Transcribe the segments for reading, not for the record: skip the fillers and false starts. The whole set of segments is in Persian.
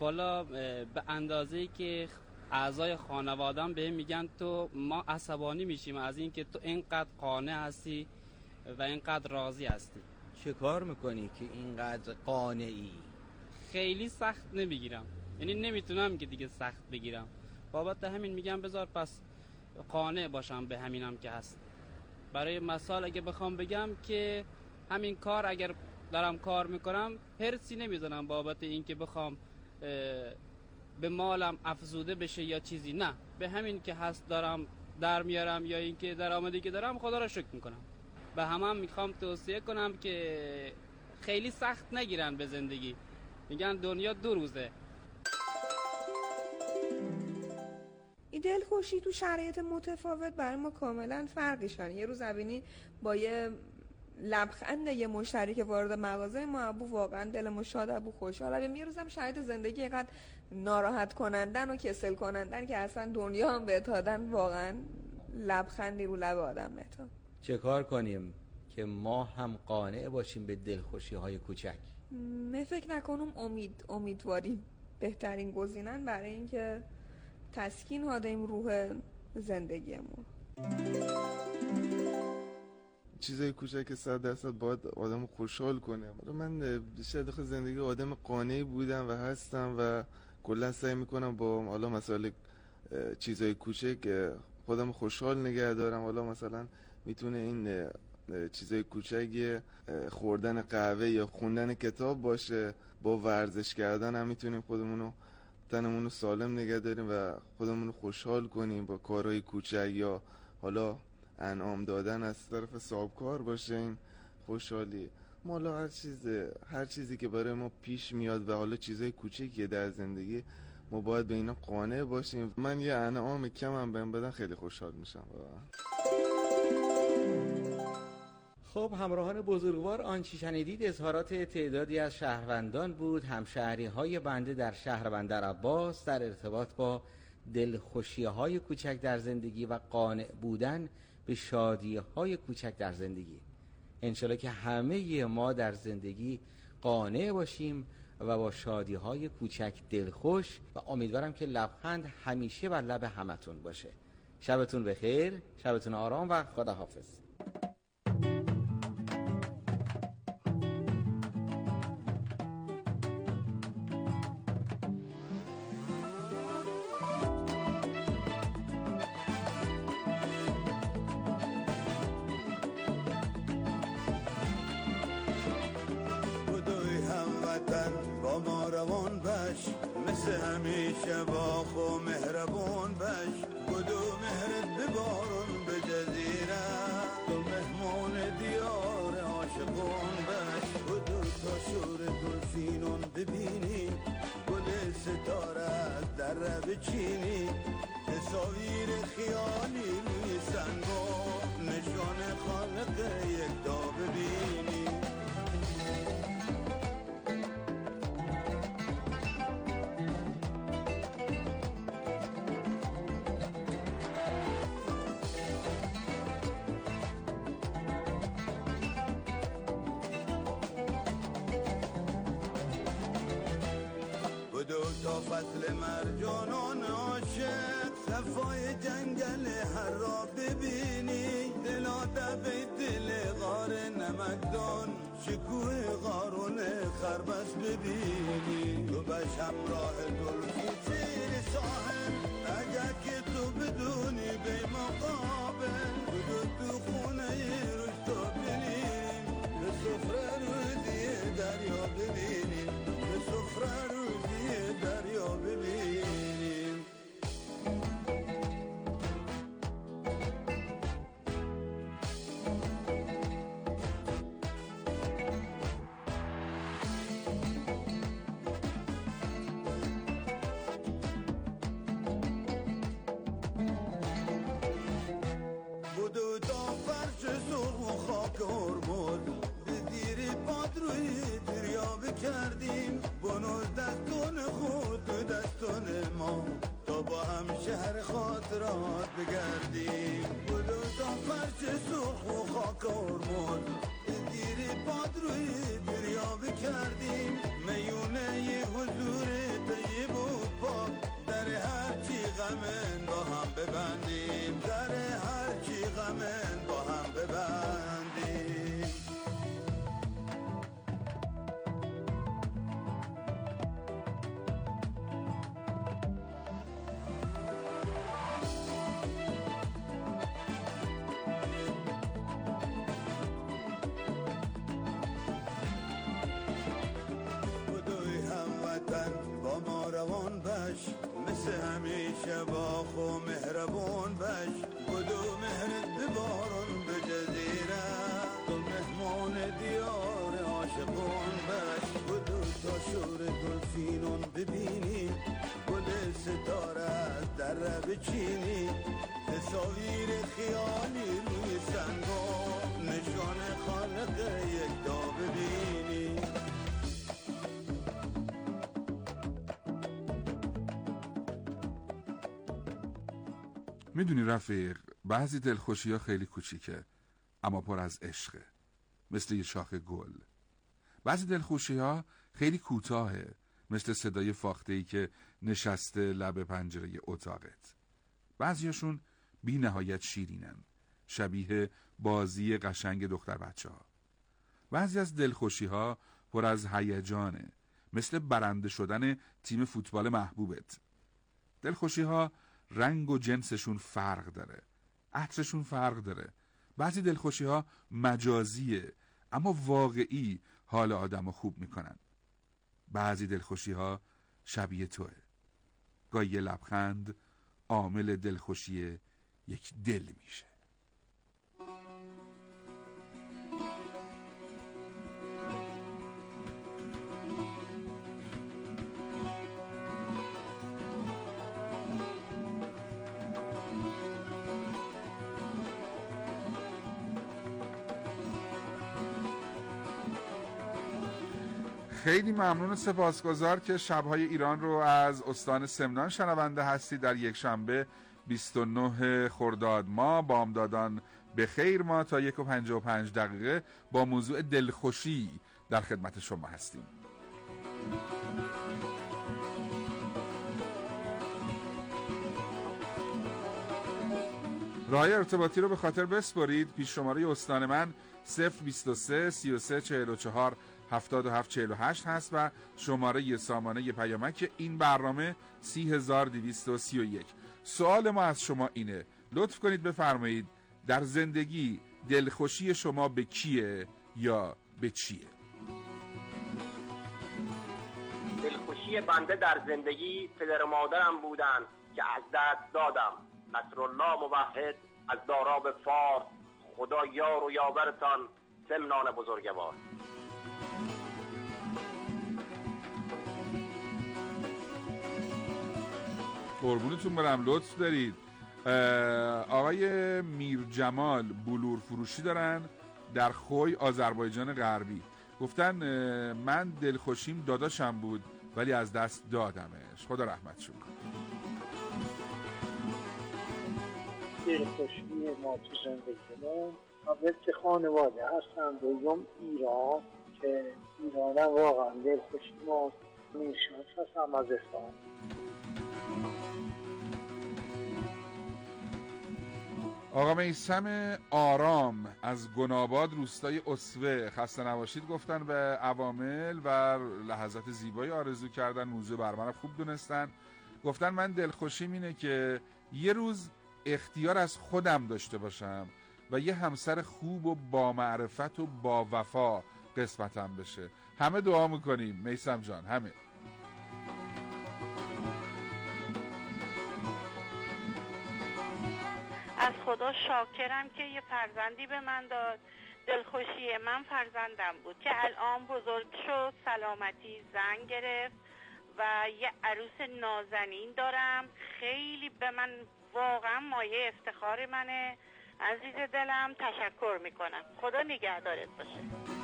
والا به اندازه‌ای که اعضای خانواده‌ام بهم میگن تو ما عصبانی میشیم از این که تو اینقدر قانع هستی و اینقدر راضی هستی. چه کار میکنی که اینقدر قانعی؟ خیلی سخت نمیگیرم، یعنی نمیتونم که دیگه سخت بگیرم، بابت همین میگم بذار پس قانع باشم به همینم که هست. برای مثال اگه بخوام بگم که همین کار اگر دارم کار میکنم هرسی نمیزنم بابت این که بخوام به مالم افزوده بشه یا چیزی، نه، به همین که هست دارم در میارم یا این که درآمدی که دارم خدا را شکر میکنم. به همه میخوام توصیه کنم که خیلی سخت نگیرن به زندگی، میگن دنیا 2 روزه. این دلخوشی تو شرایط متفاوت برای ما کاملا فرقشانه. یه روز ابینی با یه لبخند یه مشتری که وارد مغازه ما ابو واقعا دلمون شاد، ابو خوشحال. یه روزم شرایط زندگی اینقدر ناراحت کنندن و کسل کنندن که اصلا دنیا هم بهت دادن، واقعا لبخندی رو لب آدم نتا. چه کار کنیم که ما هم قانع باشیم به دلخوشی های کوچک؟ من فکر نکنم امیدواری بهترین گزینن برای اینکه تسکین هادیم روح زندگیمون. چیزای کوچک 100% باید آدم خوشحال کنه. من بیشتر داخل زندگی آدم قانعی بودم و هستم و کلا سعی میکنم با حالا مثلا چیزای کوچک خودم خوشحال نگه دارم. حالا مثلا میتونه این چیزای کوچک خوردن قهوه یا خوندن کتاب باشه، با ورزش کردن هم میتونیم تنمونو سالم نگه داریم و خودمونو خوشحال کنیم با کارهای کوچک، یا حالا انعام دادن از طرف صاحبکار باشه این خوشحالی. ما حالا هر چیزی که برای ما پیش میاد و حالا چیزای کوچیکیه در زندگی، ما باید به اینا قانع باشیم. من یه انعام کمم بهم بدن خیلی خوشحال میشم. خب همراهان بزرگوار، آنچه شنیدید اظهارات تعدادی از شهروندان بود، همشهری های بنده در شهر بندر عباس در ارتباط با دلخوشی های کوچک در زندگی و قانع بودن به شادی های کوچک در زندگی. انشالله که همه ما در زندگی قانع باشیم و با شادی های کوچک دلخوش، و امیدوارم که لبخند همیشه بر لب همتون باشه. شبتون بخیر، شبتون آرام و خداحافظ. با ما روان باش، مثل همیشه با خو مهربون باش. بدو مهرت ببارون به جزیره، تو مهمون دیار عاشقون باش. بدو تا شور دلفینون ببینی، گل ستاره از در بچینی. تصاویر خیالی روی سنگو، نشان خالق یکتا ببینی. تا فصل مرجانان عاشق، صفای جنگل هر را ببینی. دلاده به دل غار نمکدان، شکوه قارون خربس ببینی. تو بش همراه دلفی زیر ساحل، اگر که تو بدونی به مقابل. تو خونه روش تو ببینیم، به سفره روزی دریا ببینیم. به سفره روزی دریا ببینیم. بدو تا فرش سرخ و خاک هرمز، به زیر پاد روی دریا بکردیم. بنوز دستون خود تو دستون ما، تا با هم شهر خاطرات بگردیم. بدو تا فرش سرخ و خاک هرمز، به زیر پاد روی دریا بکردیم. میونه ی حضور وطن با ما روان بش، مثل همیشه با خو مهربون بش. بدو مهرت ببارون به جزیره، تو مهمان دیار عاشقون بش. بدو تا شور دلفینون ببینی، گل ستاره از در بچینی، تصاویر خیالی روی سنگا، نشان خالق یکتا ببینی. میدونی رفیق، بعضی دلخوشی ها خیلی کوچیکه اما پر از عشقه، مثل یه شاخه گل. بعضی دلخوشی ها خیلی کوتاهه، مثل صدای فاخته‌ای که نشسته لب پنجره اتاقت. بعضیاشون بی نهایت شیرینن، شبیه بازی قشنگ دختر بچه ها. بعضی از دلخوشی ها پر از هیجانه، مثل برنده شدن تیم فوتبال محبوبت. دلخوشی ها رنگ و جنسشون فرق داره، عطرشون فرق داره. بعضی دلخوشی ها مجازیه اما واقعی حال آدمو خوب میکنن. بعضی دلخوشی ها شبیه توه. گاهی یه لبخند عامل دلخوشی یک دل میشه. خیلی ممنون و سپاسگزار که شب‌های ایران رو از استان سمنان شنونده هستی. در یک شنبه 29 خرداد ماه بامدادان به خیر، ما تا 1:55 با موضوع دلخوشی در خدمت شما هستیم. راه ارتباطی رو به خاطر بسپارید. پیش شماره استان من 023 33 44 7748 هست و شماره سامانه پیامک این برنامه 30231. سوال ما از شما اینه، لطف کنید بفرمایید در زندگی دلخوشی شما به کیه یا به چیه؟ دلخوشی بنده در زندگی پدر و مادرم بودن که از دست دادم. نصرالله موحد از داراب فارس. خدا یار و یاورتان سمنان بزرگوار. قربونتون برم، لطف دارید. آقای میرجمال بلور فروشی دارن در خوی آذربایجان غربی. گفتن من دلخوشیم داداشم بود ولی از دست دادمش، خدا رحمتش کنه. دلخوشی ما تو زندگیمون اول که خانواده هستن، دوم ایران که ایران هم واقعا دلخوشی ما میشناس هستم از اسلام. آقا میثم آرام از گناباد روستای اسوه خسته نباشید گفتن، به عوامل و لحظات زیبایی آرزو کردن، موضوع برنامه خوب دونستن. گفتن من دلخوشیم اینه که یه روز اختیار از خودم داشته باشم و یه همسر خوب و با معرفت و با وفا قسمتم بشه. همه دعا میکنیم میثم جان، همه. از خدا شاکرم که یه فرزندی به من داد. دلخوشی من فرزندم بود که الان بزرگ شد، سلامتی زن گرفت و یه عروس نازنین دارم. خیلی به من واقعا مایه افتخار منه. عزیز دلم تشکر میکنم. خدا نگهدارت باشه.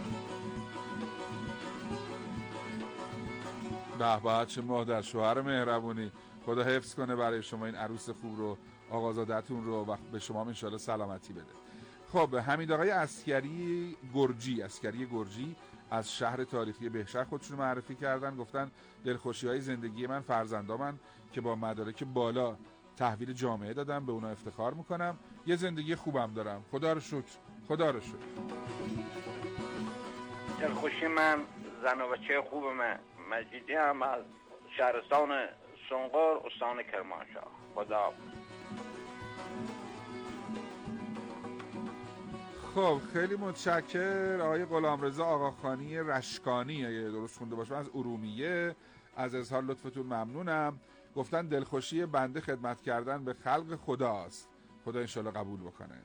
به به، چه مادر شوهر مهربونی. خدا حفظ کنه برای شما این عروس خوب رو، آقازادتون رو، و به شما ان شاءالله سلامتی بده. خب حمید آقای عسکری گرجی از شهر تاریخی بهشهر خودشون معرفی کردن. گفتن دلخوشی‌های زندگی من فرزندامن که با مدارک بالا تحویل جامعه دادم، به اونا افتخار میکنم. یه زندگی خوبم دارم، خدا رو شکر، خدا رو شکر. دلخوشی من زن و بچه خوبم. مجیدی هم از شهرستان سنقر استان کرمانشاه. خدا. خب خیلی متشکر. آقای غلامرضا آقاخانی رشکانی اگه درست خونده باشم از ارومیه از اظهار لطفتون ممنونم. گفتن دلخوشی بنده خدمت کردن به خلق خداست. خدا انشالله قبول بکنه.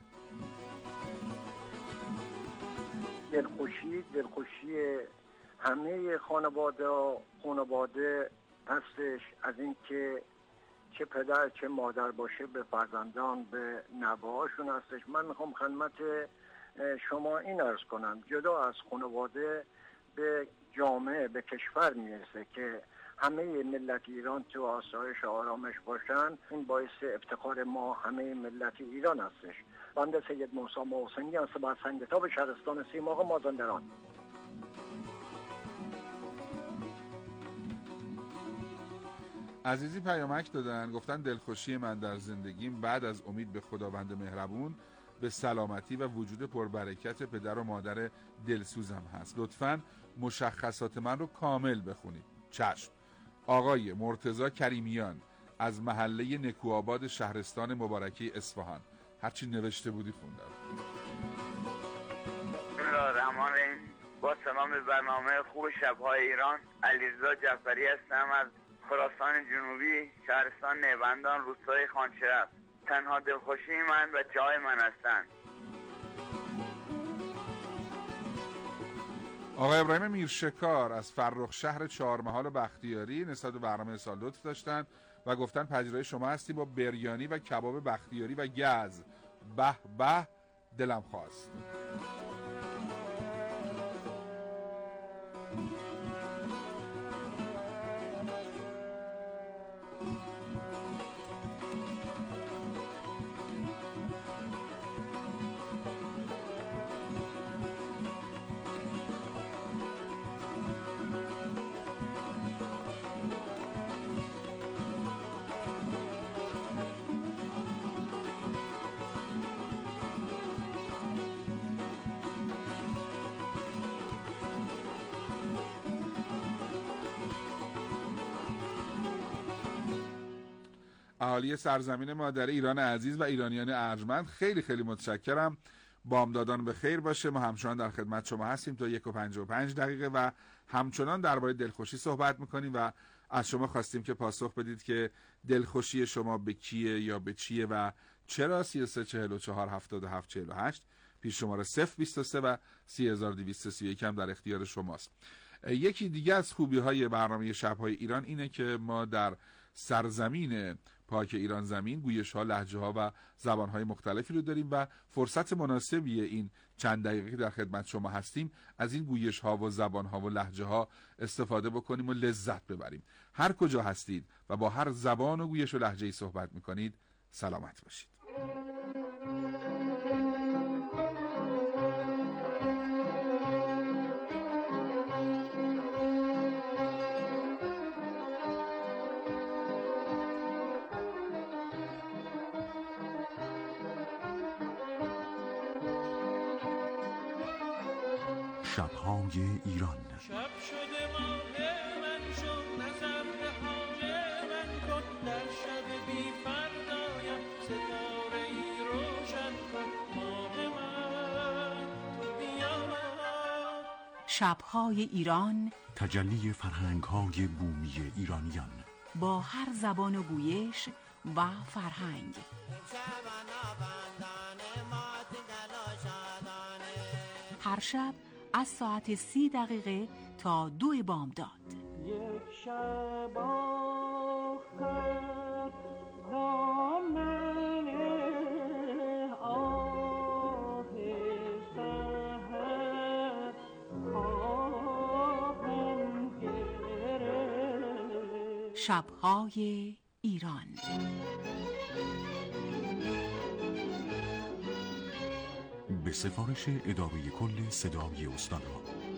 دلخوشی همه خانواده هستش، از این که چه پدر چه مادر باشه به فرزندان، به نوه‌هاشون هستش. من میخوام خدمت شما این عرض کنم، جدا از خانواده به جامعه، به کشور میرسه که همه ملت ایران تو آسایش و آرامش باشن. این باعث افتخار ما همه ملت ایران هستش. بنده سید موسی محسنی هستم از سنگتاب شهرستان سیماق مازندران. عزیزی پیامک دادن، گفتن دلخوشی من در زندگیم بعد از امید به خداوند مهربون به سلامتی و وجود پربرکت پدر و مادر دلسوزم هست. لطفاً مشخصات من رو کامل بخونید. چشم. آقای مرتضی کریمیان از محله نکوآباد شهرستان مبارکی اصفهان. هرچی نوشته بودی خوندم. رحمان با سلام به برنامه خوب شب‌های ایران. علیرضا جعفری هستم از خراسان جنوبی، شهرستان نیوندان، روستای خانشهر. تنها دلخوشی من بچه‌های من هستند. آقای ابراهیم میرشکار از فرخ شهر چهارمحال بختیاری نسبت به برنامه سال لطف داشتن و گفتن پذیرای شما هستیم با بریانی و کباب بختیاری و گز. به به دلم خواست. اهالی سرزمین مادر ایران عزیز و ایرانیان ارجمند، خیلی خیلی متشکرم. بامدادان به خیر باشه. ما همچنان در خدمت شما هستیم تا 1:55 و همچنان درباره دلخوشی صحبت میکنیم و از شما خواستیم که پاسخ بدید که دلخوشی شما به کیه یا به چیه و چرا. 3344774748 پیش شماره 023 و 3231 هم در اختیار شماست. یکی دیگه از خوبی های برنامه شب‌های ایران اینه که ما در سرزمین پاک ایران زمین گویش ها، لهجه ها و زبان های مختلفی رو داریم و فرصت مناسبی این چند دقیقه که در خدمت شما هستیم از این گویش ها و زبان ها و لهجه ها استفاده بکنیم و لذت ببریم. هر کجا هستید و با هر زبان و گویش و لهجه‌ای صحبت میکنید سلامت باشید. شب‌های ایران. شب شده ماه من شو نظر به حال من کن، در شب بی فردایم ستاره ای روشن کن، ماه من تو بیا. شب‌های ایران، تجلی فرهنگ‌های بومی ایرانیان با هر زبان و گویش و فرهنگ. هر شب از ساعت 30 تا 2 بامداد. یک شب آخر دامن آه سحر خواهم گرفت. شب‌های ایران. به سفارش اداره کل صدای استان‌ها.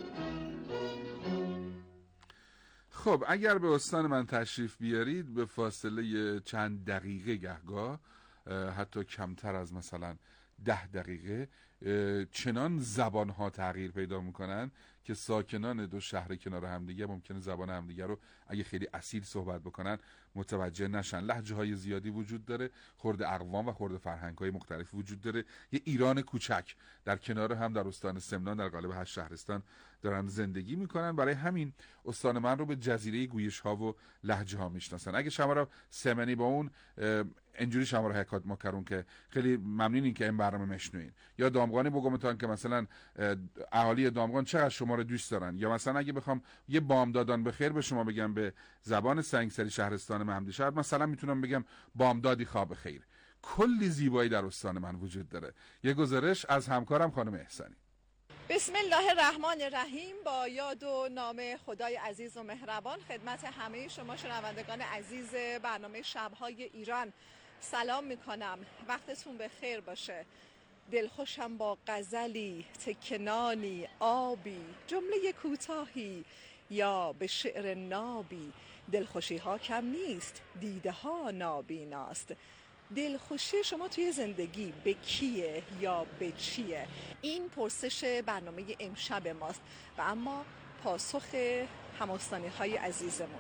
خب اگر به استان من تشریف بیارید به فاصله چند دقیقه گهگاه، حتی کمتر از مثلا 10 دقیقه، چنان زبان‌ها تغییر پیدا می‌کنن که ساکنان دو شهر کنار همدیگه ممکنه زبان همدیگه رو اگه خیلی اصیل صحبت بکنن متوجه نشن. لهجه‌های زیادی وجود داره، خورده اقوام و خورده فرهنگ‌های مختلف وجود داره. یه ایران کوچک در کنار هم در استان سمنان در قالب 8 شهرستان دارن زندگی میکنن. برای همین استان من رو به جزیره گویش‌ها و لهجه‌ها میشناسن. اگه شما رو سمنی با اون اینجوری شما رو حکایت مکرون که خیلی ممنونین که این برنامه مشنوین، یا دامغانی بگمتان که مثلا اهالی دامغان چقدر شما رو دوست دارن، یا مثلا اگه بخوام یه بامدادان بخیر به شما بگم به زبان سنگسری شهرستان مهمدیشهر، مثلا میتونم بگم بامدادی خواب خیر. کلی زیبایی در استان من وجود داره. یه گزارش از همکارم خانم احسانی. بسم الله الرحمن الرحیم. با یاد و نام خدای عزیز و مهربان خدمت همه شما شنوندگان عزیز برنامه شب‌های ایران سلام میکنم. وقتتون به خیر باشه. دلخوشم با غزلی، تکنانی، آبی، جمله کوتاهی یا به شعر نابی. دلخوشی ها کم نیست، دیده ها نابیناست. دلخوشی شما توی زندگی به کیه یا به چیه؟ این پرسش برنامه امشب ماست و اما پاسخ هم‌استانی های عزیزمون.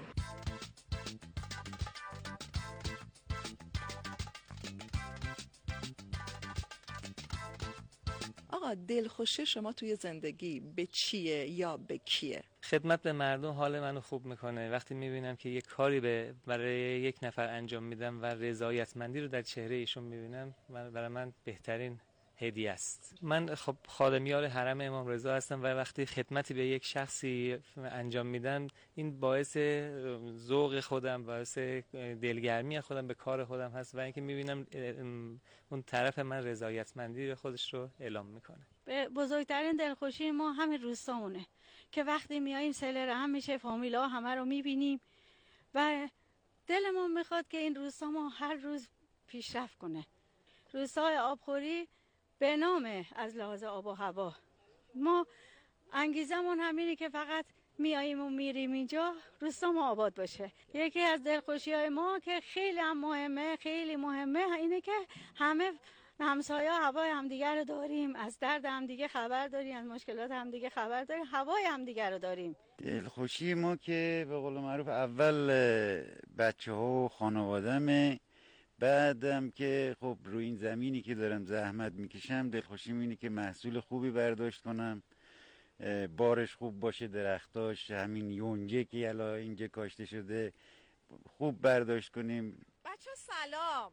آقا دلخوشی شما توی زندگی به چیه یا به کیه؟ خدمت به مردم حال منو خوب میکنه. وقتی میبینم که یک کاری برای یک نفر انجام میدم و رضایتمندی رو در چهره ایشون میبینم، برای من بهترین هدیه است. من خب خادمیار حرم امام رضا هستم و وقتی خدمتی به یک شخصی انجام میدم این باعث ذوق خودم، باعث دلگرمی خودم به کار خودم هست و اینکه میبینم اون طرف من رضایتمندی خودش رو اعلام میکنه. بزرگترین دلخوشی ما همین روستامونه که وقتی میاییم سله رحم میشه، فامیلا همه رو میبینیم و دلمون میخواد که این روستا ما هر روز پیشرفت کنه. روستای آبخوری به نام از لحاظ آب و هوا ما انگیزمون همینه که فقط میاییم و میریم اینجا روستا ما آباد باشه. یکی از دلخوشی های ما که خیلی هم مهمه، خیلی مهمه اینه که همه همسایه هوای همدیگه رو داریم، از درد همدیگه خبر داریم، از مشکلات همدیگه خبر داریم، هوای همدیگه رو داریم. دلخوشی ما که به قول معروف اول بچه ها و خانوادمه، بعدم که خب روی این زمینی که دارم زحمت میکشم دلخوشیم اینه که محصول خوبی برداشت کنم، بارش خوب باشه، درختاش همین یونجه که الان اینجا کاشته شده خوب برداشت کنیم. بچه سلام.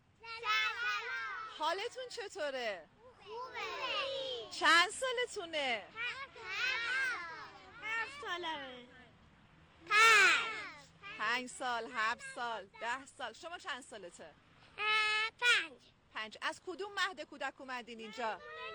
حالتون چطوره؟ خوبه. چند سالتونه؟ 7 سالمه. 5 سال، 7 سال، 10 سال. شما چند سالته؟ 5. از کدوم مهد کودک اومدین اینجا؟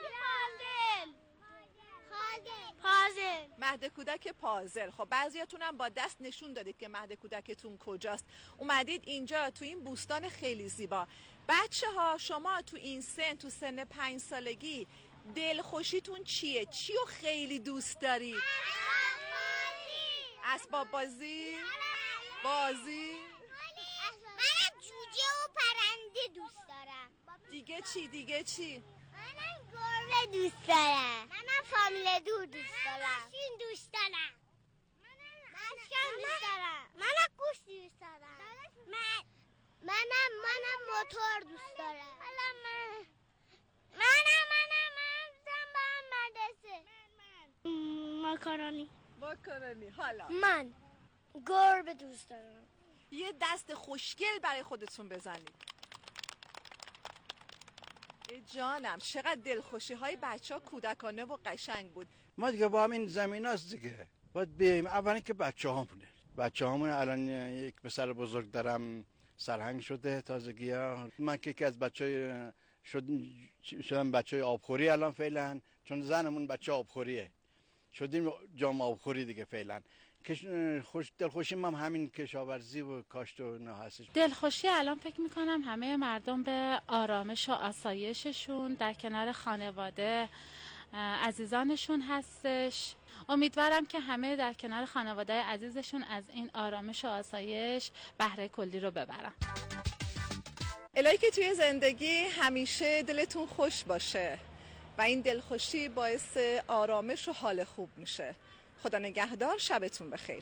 پازل. مهد کودک پازل. خب بعضیاتونم با دست نشون دادید که مهد کودکتون کجاست. اومدید اینجا تو این بوستان خیلی زیبا. بچه ها شما تو این سن، تو سن 5 سالگی دلخوشیتون چیه؟ چیو خیلی دوست دارید؟ اسباب بازی؟ بازی؟ منم جوجه و پرنده دوست دارم. دیگه چی؟ منم گربه دوست دارم. منم فامیل دور دوست دارم. ماشین دوست دارم. منم دوست دارم. منم گوشت دوست دارم. منم موتور دوست دارم. منم با هم مدرسه. ماکارونی. حالا من گربه دوست دارم. یه دست خوشگل برای خودتون بزنید. ای جانم چقدر دلخوشی های بچه ها کودکانه و قشنگ بود. ما دیگه با همین زمین هست دیگه باید بیاییم. اولا که بچه همونه الان یک پسر بزرگ دارم سرهنگ شده تازگی ها. من که یکی از بچه شدم بچه آبخوری الان فعلا، چون زنمون بچه آبخوریه، شدیم جام آبخوری دیگه فعلا. دلخوشی هم همین کشاورزی و کاشت و اینا هستش. دلخوشی الان فکر میکنم همه مردم به آرامش و آسایششون در کنار خانواده عزیزانشون هستش. امیدوارم که همه در کنار خانواده عزیزشون از این آرامش و آسایش بهره کلی رو ببرن. الهی که توی زندگی همیشه دلتون خوش باشه. و این دلخوشی باعث آرامش و حال خوب میشه. خدا نگهدار، شبتون بخیر.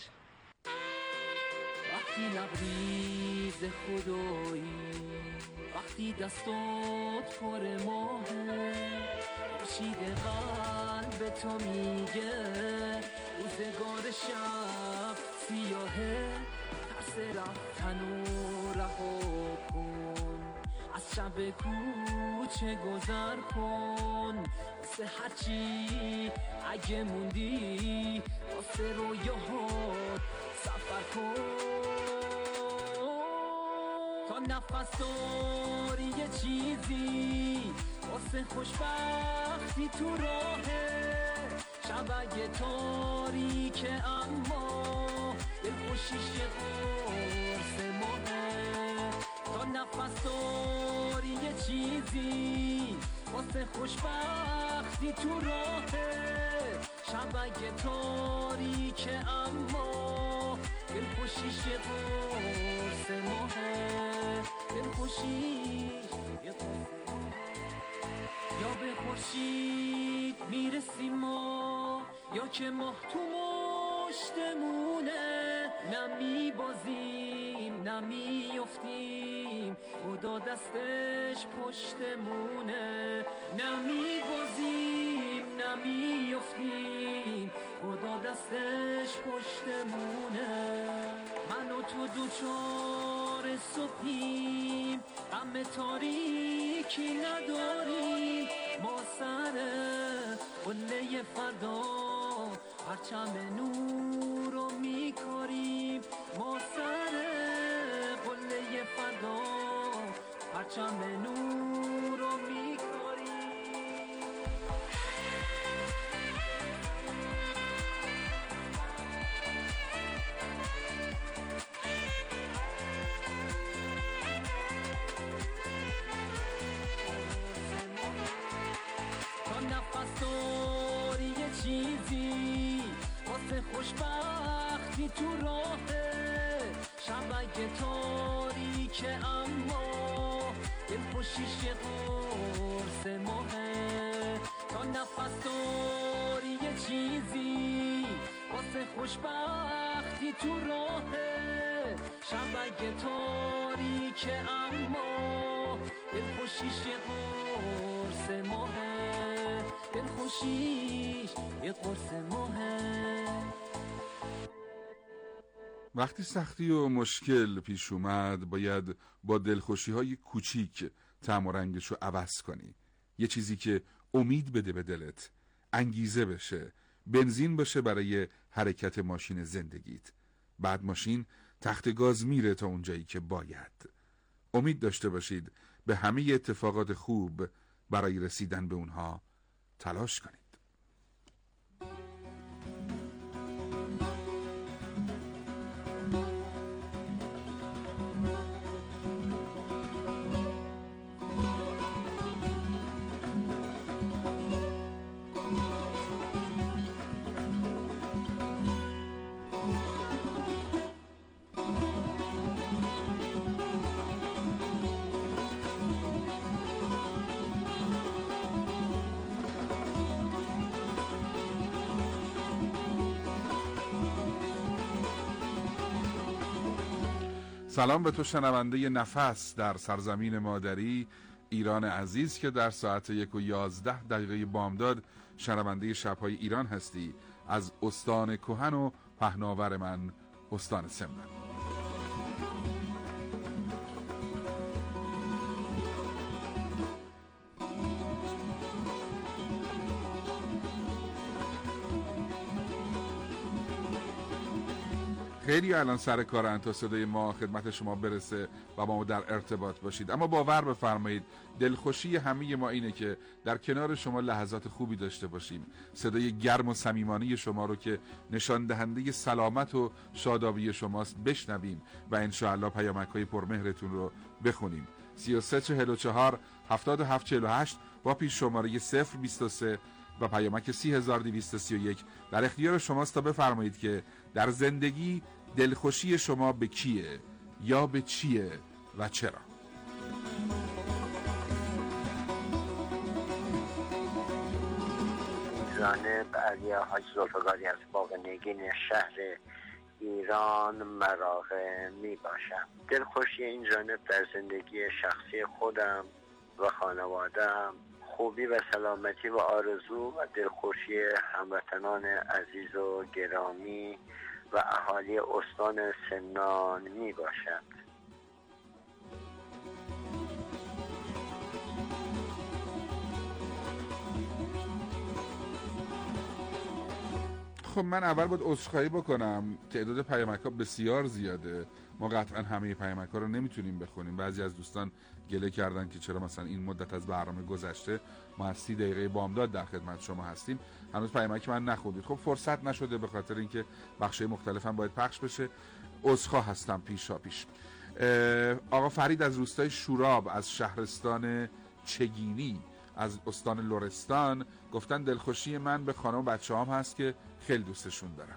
وقتی لبریز خدایی، وقتی دستات پر ماهه، خورشید قلب تو میگه روزگار شب سیاهه، ترس رفتن و رها کن، از شب کوچه گذر کن، واسه هرچی اگه موندی، واسه رویاهات سفر کن. تا نفس داری یه چیزی واسه خوشبختی تو راهه، شب اگه تاریکه اما دلخوشیش یه قرص ماهه. تا نفس داری یه چیزی واسه خوشبختی تو راهه، شب اگه تاریکه اما دلخوشیش یه قرص ماهه، دلخوشیش یه قرص ماهه. یا به خورشید میرسیم ما، یا که ماه تو مشتمونه، نمیبازیم نمیافتیم، خدا دستش پشتمونه، نمیبازیم نمیافتیم، خدا دستش پشتمونه. من و تو دوچار صبحیم، غم تاریکی نداریم، ما سر قله فردا پرچم نور رو میکاریم، ما سر قله فردا پرچم نور رو میکاریم. تا نفس داری یه چیزی واسه خوشبختی تو راهه، شب اگه تاریکه اما دلخوشیش یه قرص ماهه. تا نفس داری یه چیزی واسه خوشبختی تو راهه، شب اگه تاریکه اما دلخوشیش یه قرص ماهه، دلخوشیش یه قرص ماهه. وقتی سختی و مشکل پیش اومد باید با دلخوشی‌های کوچیک طعم و رنگش رو عوض کنی. یه چیزی که امید بده به دلت، انگیزه بشه، بنزین باشه برای حرکت ماشین زندگیت. بعد ماشین تخت گاز میره تا اونجایی که باید. امید داشته باشید به همه اتفاقات خوب برای رسیدن به اونها تلاش کنید. سلام به تو شنونده نفس در سرزمین مادری ایران عزیز که در ساعت 1:11 بامداد شنونده شب‌های ایران هستی از استان کهن و پهناور من استان سمنان. خیلی الان سر کارن تا صدای ما خدمت شما برسه و با ما در ارتباط باشید، اما باور بفرمایید دلخوشی همه ما اینه که در کنار شما لحظات خوبی داشته باشیم، صدای گرم و صمیمانه شما رو که نشان دهنده سلامت و شادابی شماست بشنویم و انشاءالله پیامک‌های پرمهرتون رو بخونیم. 3344 7748 با پیش شماره 023 و پیامک 30231 در اختیار شماست تا بفرمایید که در زندگی دلخوشی شما به کیه یا به چیه و چرا. جانب علی حاج زلفقاری از باغ نگین شهر ایران مراغه می باشم. دلخوشی این جانب در زندگی شخصی خودم و خانواده‌ام، خوبی و سلامتی و آرزو و دلخوشی هموطنان عزیز و گرامی و اهالی استان سمنان می باشد. خب من اول باید عذرخواهی بکنم، تعداد پیامک‌ها بسیار زیاده، ما قطعا همه پیامک‌ها رو نمیتونیم بخونیم. بعضی از دوستان گله کردن که چرا مثلا این مدت از برنامه گذشته ما از 30 دقیقه بامداد در خدمت شما هستیم هنوز پیامک من نخوندید. خب فرصت نشده به خاطر اینکه بخشای مختلف هم باید پخش بشه. عذرخواه هستم پیشا پیش. آقا فرید از روستای شوراب از شهرستان چگینی از استان لرستان گفتن دلخوشی من به خانم و بچه‌هام هست که خیلی دوستشون دارم.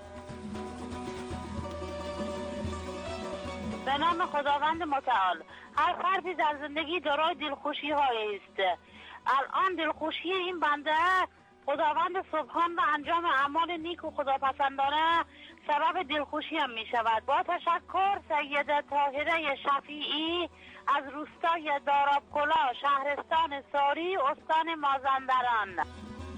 به نام خداوند متعال. هر فردی در زندگی دارای دلخوشی هایی است. الان دلخوشی این بنده خداوند سبحان و انجام اعمال نیک و خداپسندانه سبب دلخوشی هم می شود. با تشکر سید طاهره شفیعی از روستای دارابکلا شهرستان ساری استان مازندران.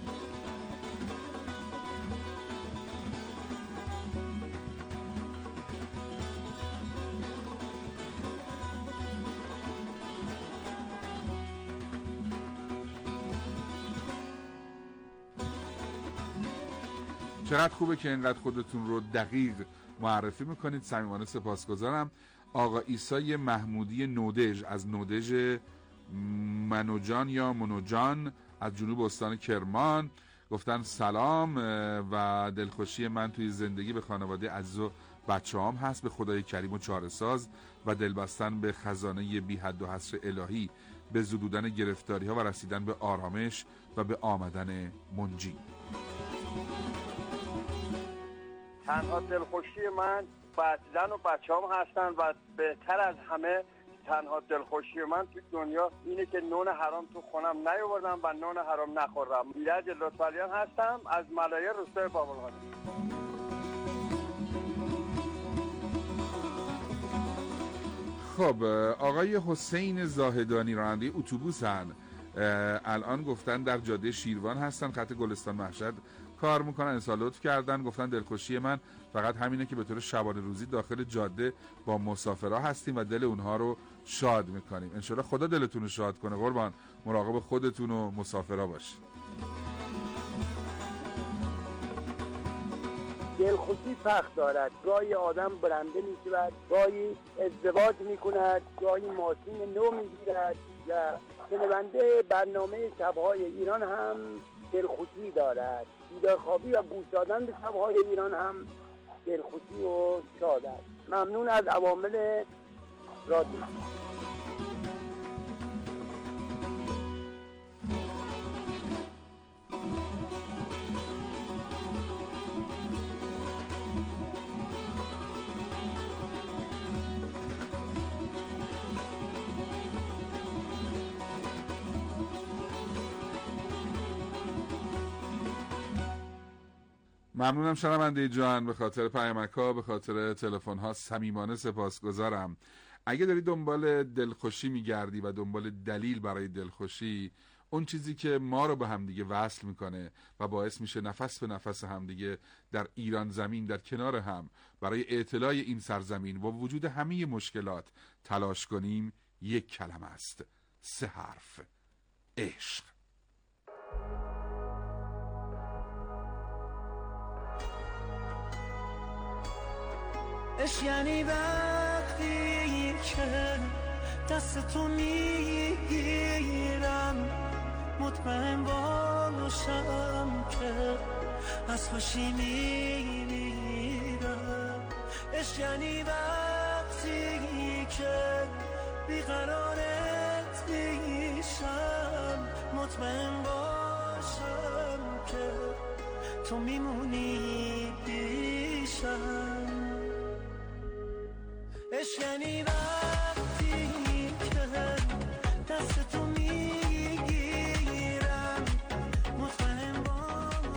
چقدر خوبه که اینقدر خودتون رو دقیق معرفی میکنید، صمیمانه سپاسگزارم. آقا عیسی محمودی نودژ از نودژ منوجان یا منوجان از جنوب استان کرمان گفتن سلام و دلخوشی من توی زندگی به خانواده عزیز و بچه‌هام هست، به خدای کریم و چاره‌ساز و دلبستن به خزانه بی حد و حصر الهی، به زدودن گرفتاری‌ها و رسیدن به آرامش و به آمدن منجی. تنها دلخوشی من زن و بچه‌هام هستن و بهتر از همه تنها دلخوشی من تو دنیا اینه که نون حرام تو خونم نیاوردم و نون حرام نخوردم. ایرج لطفالیان هستم از ملایه روستای بابلخان. خب آقای حسین زاهدانی راننده اتوبوسن، الان گفتن در جاده شیروان هستن، خط گلستان محشد کار میکنن. انسان لطف کردن گفتن دلخوشی من فقط همینه که به طور شبانه روزی داخل جاده با مسافرها هستیم و دل اونها رو شاد میکنیم. انشالله خدا دلتون رو شاد کنه قربان. مراقب خودتون و مسافرها باشید. دلخوشی فرق دارد، گاهی آدم برنده میشود، گاهی ازدواج میکند، گاهی ماشین نو میگیرد و شنونده برنامه شبهای ایران هم دلخوشی دارد. بیدارخوابی و گوش دادن به شبهای ایران هم دلخوشی و شاد است. ممنون از عوامل رادیو. ممنونم شنونده جان، به خاطر پیامک‌ها، به خاطر تلفن‌ها صمیمانه سپاسگزارم. اگه داری دنبال دلخوشی میگردی و دنبال دلیل برای دلخوشی، اون چیزی که ما رو به همدیگه وصل میکنه و باعث میشه نفس به نفس همدیگه در ایران زمین در کنار هم برای اعتلاء این سرزمین و وجود همه مشکلات تلاش کنیم، یک کلمه است، 3 حرف: عشق. عشق یعنی وقتی که دستتو میگیرم، مطمئن باشم که از خوشی میمیرم. عشق یعنی وقتی که بیقرارت میشم، مطمئن باشم که تو میمونی پیشم. عشق یعنی وقتی که دستتو میگیرم، مطمئن باشم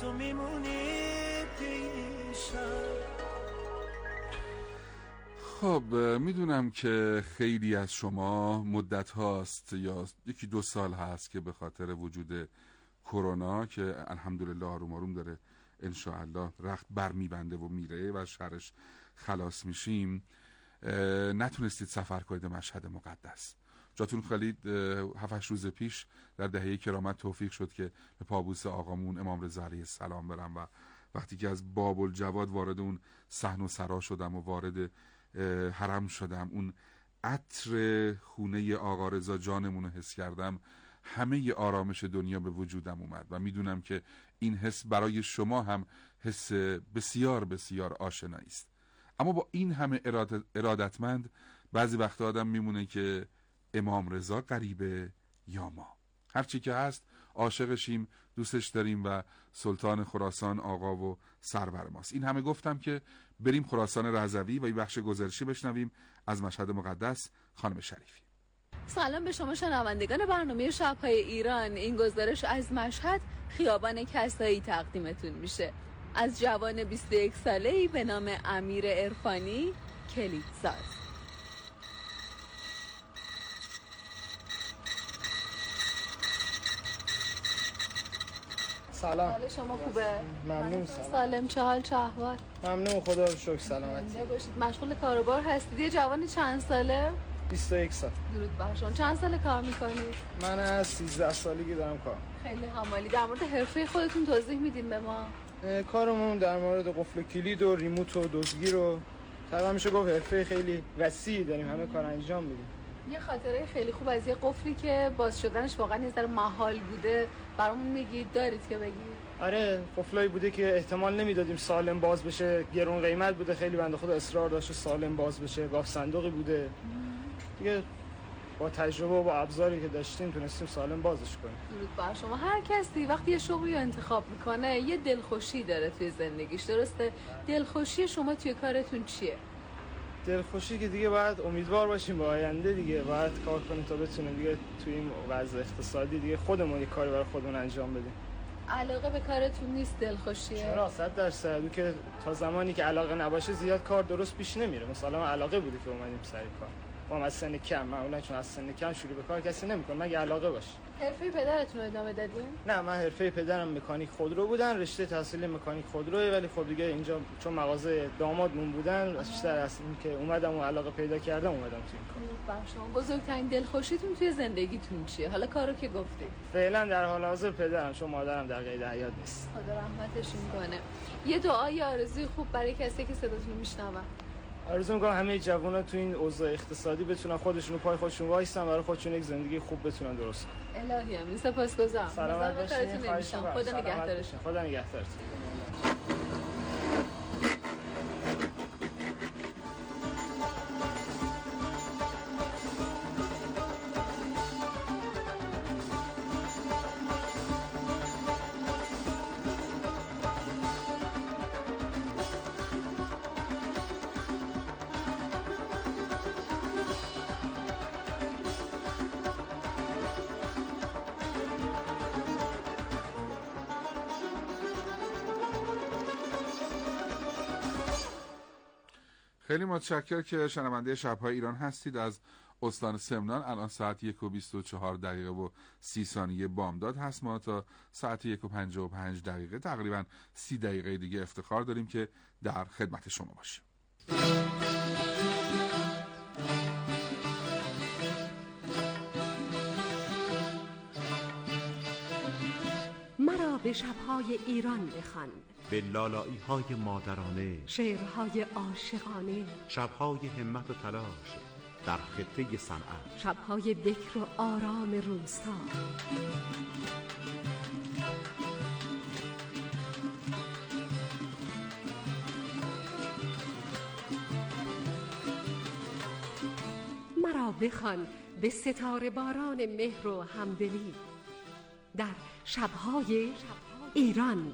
تو میمونی پیشم. خب میدونم که خیلی از شما مدت هاست یا 1-2 سال هست که به خاطر وجود کرونا که الحمدلله آروم آروم داره انشاءالله رخت بر میبنده و میره و شرش خلاص میشیم، نتونستید سفر کنید مشهد مقدس. جاتون خالی 7-8 روز پیش در دهه کرامت توفیق شد که به پابوس آقامون امام رضا علیه السلام برم و وقتی که از باب الجواد وارد اون صحن و سرا شدم و وارد حرم شدم، اون عطر خونه آقا رضا جانمون رو حس کردم، همه آرامش دنیا به وجودم اومد و میدونم که این حس برای شما هم حس بسیار بسیار آشنایی است. اما با این همه ارادتمند بعضی وقت آدم میمونه که امام رضا غریبه یا ما. هرچی که هست عاشقشیم، دوستش داریم و سلطان خراسان آقا و سرور ماست. این همه گفتم که بریم خراسان رضوی و این بخش گزارشی بشنویم از مشهد مقدس. خانم شریفی. سلام به شما شنوندگان برنامه شب‌های ایران. این گزارش از مشهد خیابان کسایی تقدیمتون میشه از جوان 21 ساله‌ای به نام امیر عرفانی کلیدساز. سلام. حال شما خوبه؟ ممنون. سلام. چه حال، چه احوال؟ ممنون، خدا رو شکر. سلامتی باشید. مشغول کاروبار هستید؟ یه جوانی چند ساله؟ 21 سال. درود بر شما. چند سال کار میکنید؟ من از 13 سالگی دارم کار. خیلی همالی. در مورد حرفه خودتون توضیح میدین به ما؟ کارمون در مورد قفل و کلید و ریموت و دزدگیر و تقریبا میشه گفت حرفه خیلی وسیعی داریم، همه کار انجام میدیم. یه خاطره خیلی خوب از یه قفلی که باز شدنش واقعا یه ذره محال بوده برامون میگید؟ دارید که بگید؟ آره، قفلایی بوده که احتمال نمیدادیم سالم باز بشه، گرون قیمت بوده، خیلی بنده خدا اصرار داشت سالم باز بشه. گاف صندوقی بوده دیگه، با تجربه و با ابزاری که داشتیم تونستیم سالم بازش کنیم. درود بر شما. هر کسی وقتی یه شغلی رو انتخاب میکنه یه دلخوشی داره توی زندگیش، درسته؟ دلخوشی شما توی کارتون چیه؟ دلخوشی که دیگه باید امیدوار باشیم به آینده، دیگه باید کار کنیم تا بتونیم دیگه توی این وضع اقتصادی دیگه خودمون یه کاری برای خودمون انجام بدیم. علاقه به کارتون نیست دلخوشیه؟ چرا؟ 100% که تا زمانی که علاقه نباشه زیاد کار درست پیش نمیره. مثلا علاقه بوده که اومدیم سر کار. ما از سن کم، معمولا چون از سن کم شروع به کار کسی نمیکنه مگه علاقه باشه. حرفه پدرتون رو ادامه دادین؟ نه، من حرفه پدرم مکانیک خودرو بودن، رشته تحصیلی مکانیک خودروه، ولی خب دیگه اینجا چون مغازه دامادمون بودن بیشتر از این که اومدم و علاقه پیدا کردم اومدم تو این کار. شما بزرگترین دلخوشیتون توی زندگیتون چیه؟ حالا کارو که گفتید. فعلا در حال حاضر پدرم، چون مادرم در قید حیات نیست. خدا رحمتشون کنه. یه دعای آرزوی خوب برای کسی که صداتون میشنون. آرزو می‌کنم همه جوونا تو این اوضاع اقتصادی بتونن خودشون پای خودشون وایسن، برای خودشون یک زندگی خوب بتونن درست کنن. الهی امین. سپاسگزارم. سلامت باشین. خدا نگهدارتون. خدا نگهدارتون. خیلی متشکر که شنونده شب‌های ایران هستید از استان سمنان. الان ساعت 1:24 و 30 ثانیه بامداد هست. ما تا ساعت 1:55 تقریبا 30 دقیقه دیگه افتخار داریم که در خدمت شما باشیم. مرا به شب‌های ایران بخوان، به لالایی های مادرانه، شعرهای عاشقانه، شب‌های همت و تلاش در خطه صنعت، شب‌های بکر و آرام روستا، مرا بخوان به ستاره باران مهر و همدلی در شب‌های ایران.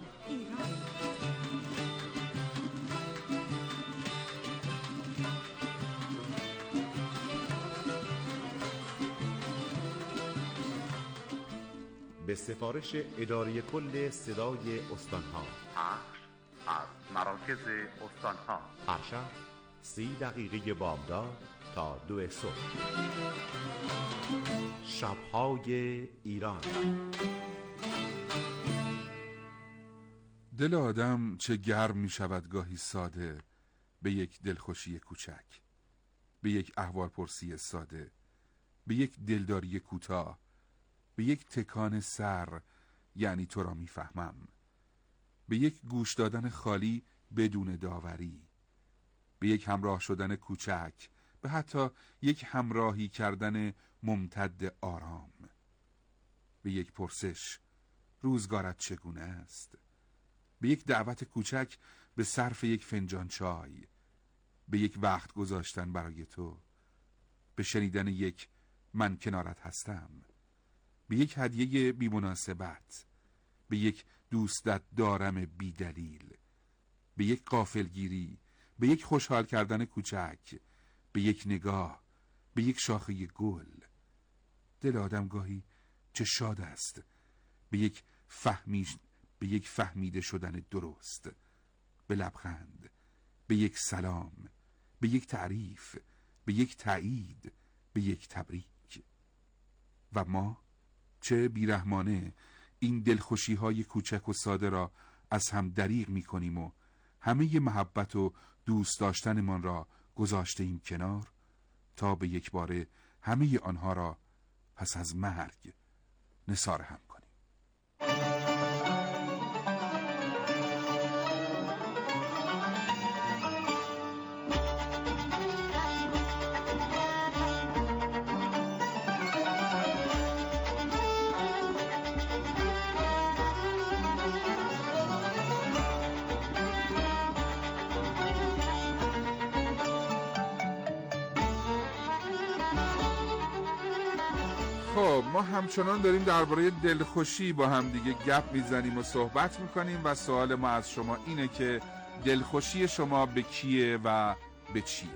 به سفارش اداره کل صدای استانها. پخش از مراکز استانها. هر شب 30 دقیقه بامداد تا 2 صبح. شب‌های ایران. دل آدم چه گرم می شود گاهی ساده به یک دلخوشی کوچک، به یک احوالپرسی ساده، به یک دلداری کوتاه، به یک تکان سر یعنی تو را می فهمم، به یک گوش دادن خالی بدون داوری، به یک همراه شدن کوچک، به حتی یک همراهی کردن ممتد آرام، به یک پرسش روزگارت چگونه است، به یک دعوت کوچک به صرف یک فنجان چای، به یک وقت گذاشتن برای تو، به شنیدن یک من کنارت هستم، به یک هدیه بی مناسبت، به یک دوستت دارم بی دلیل، به یک غافلگیری، به یک خوشحال کردن کوچک، به یک نگاه، به یک شاخه گل. دل آدم گاهی چه شاد است به یک فهمیده شدن درست، به لبخند، به یک سلام، به یک تعریف، به یک تایید، به یک تبریک. و ما چه بیرحمانه این دلخوشی های کوچک و ساده را از هم دریغ می کنیم و همه محبت و دوست داشتنمان را گذاشته ایم کنار تا به یک باره همه آنها را پس از مرگ نثار هم کنیم. خب ما همچنان داریم درباره دلخوشی با هم دیگه گپ میزنیم و صحبت میکنیم و سوال ما از شما اینه که دلخوشی شما به کیه و به چیه؟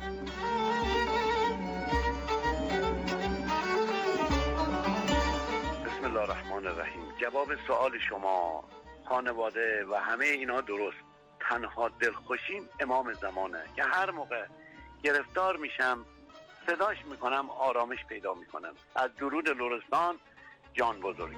بسم الله الرحمن الرحیم. جواب سوال شما خانواده و همه اینا درست. تنها دلخوشیم امام زمانه که هر موقع گرفتار میشم صداش میکنم آرامش پیدا میکنم. از درود لرستان، جان بزرگ.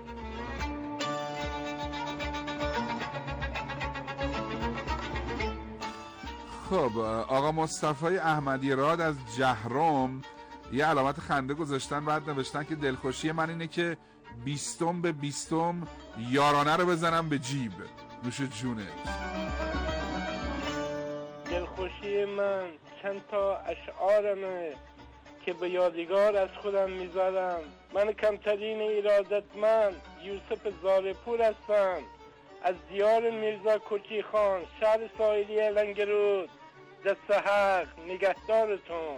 خب آقا مصطفی احمدی راد از جهرم یه علامت خنده گذاشتن، بعد نوشتن که دلخوشی من اینه که 20 به 20 یارانه رو بزنم به جیب. نوش جونه. دلخوشی من چند تا اشعارمه که به یادگار از خودم میذارم. من کمترین ایرادتمند یوسف زارپور هستم، از دیار میرزا کوچی خان، شهر ساحلی لنگرود. دست حق نگهدارتون.